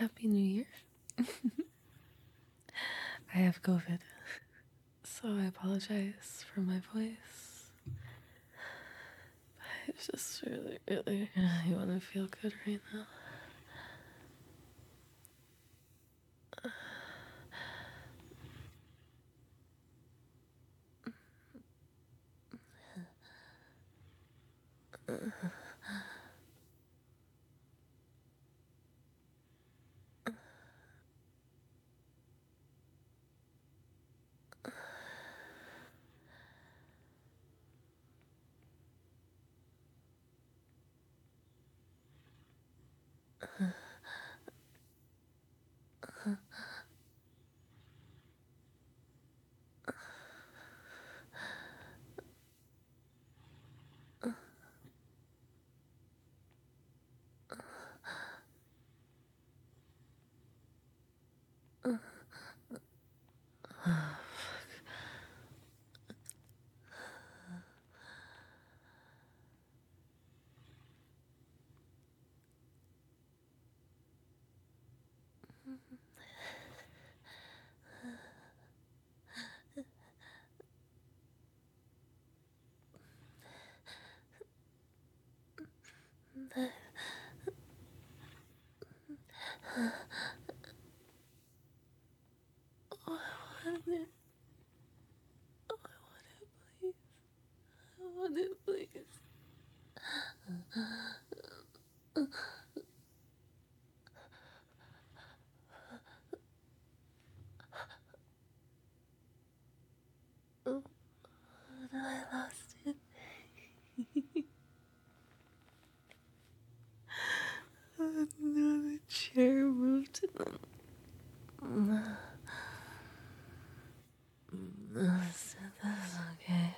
Happy New Year. I have COVID, so I apologize for my voice. I just really want to feel good right now. Oh, I want it. Oh, I want it, please. Oh, no, I lost it. Oh, no, the chair moved. That's okay.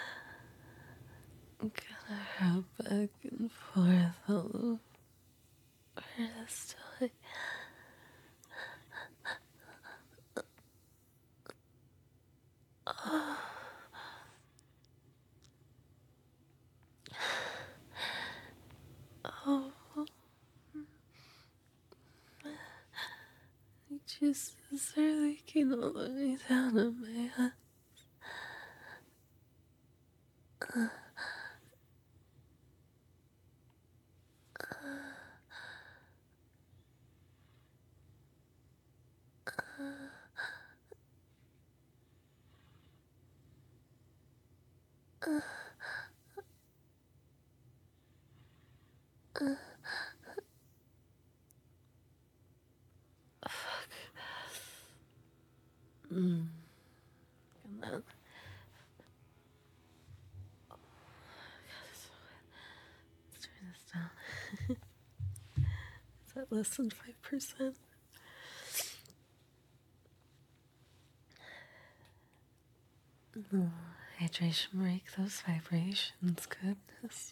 Gotta hop back and forth all over this toy. Oh, my juices are leaking all the way down on my head. Mm. Come on. Let's turn this down. Is that less than 5%? No. Hydration break those vibrations, goodness.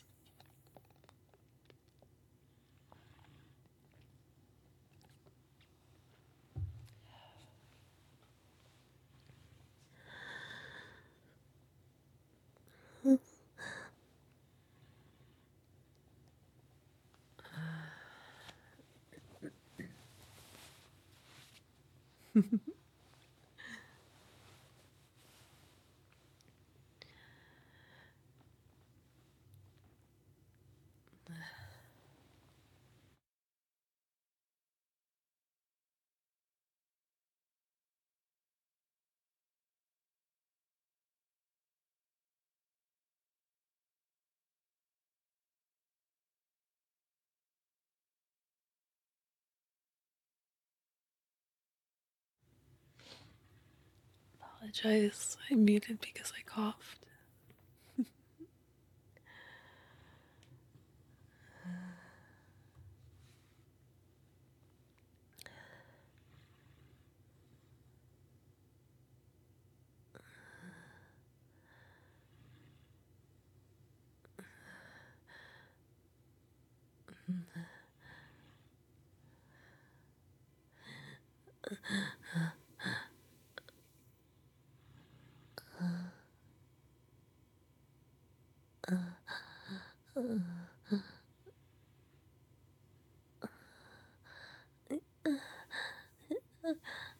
Apologize. I muted because I coughed.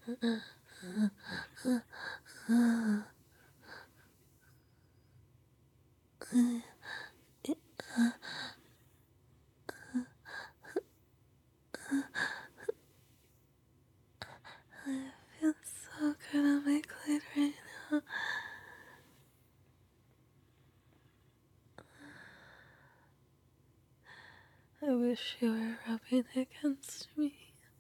I feel so good on my clit right now. I wish you were rubbing against me.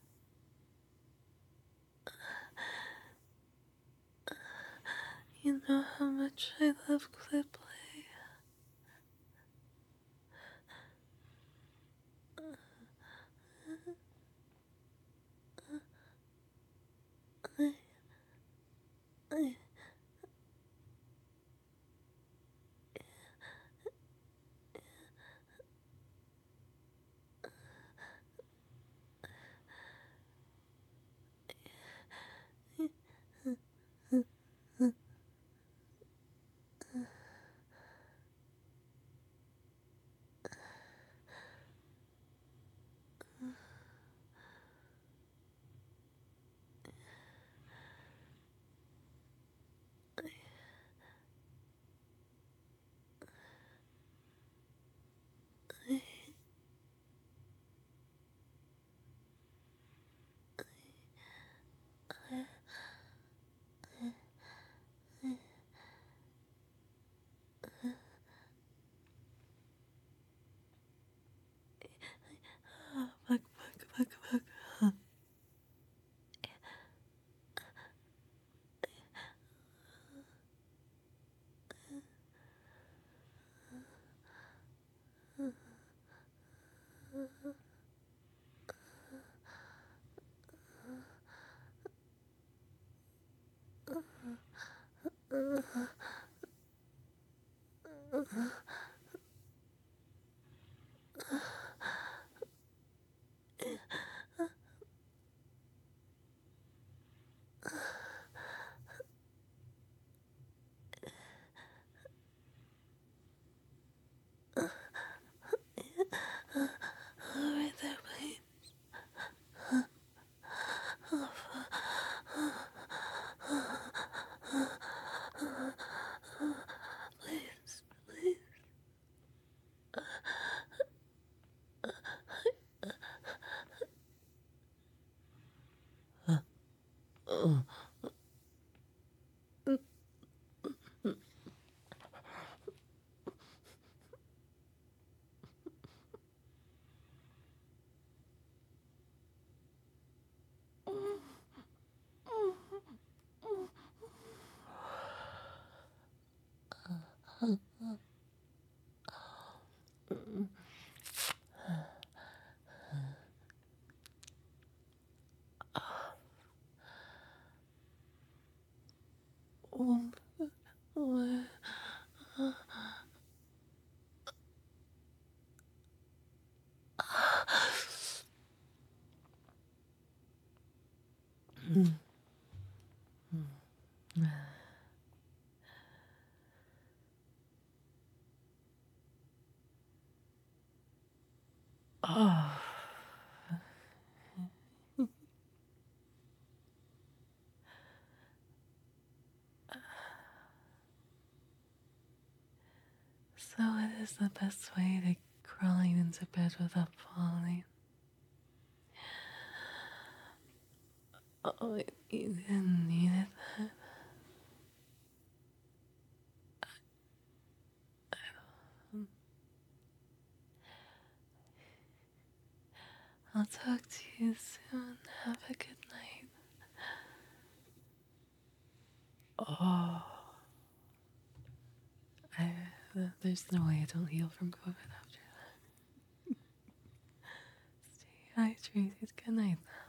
You know how much I love clit play. Fuck, fuck, fuck, fuck. Right there, please. Please, please. What? Oh. So what is the best way to crawling into bed without falling? Oh, you didn't need it that. I'll talk to you soon. Have a good night. Oh, there's no way I don't heal from COVID after that. Stay hydrated. Good night.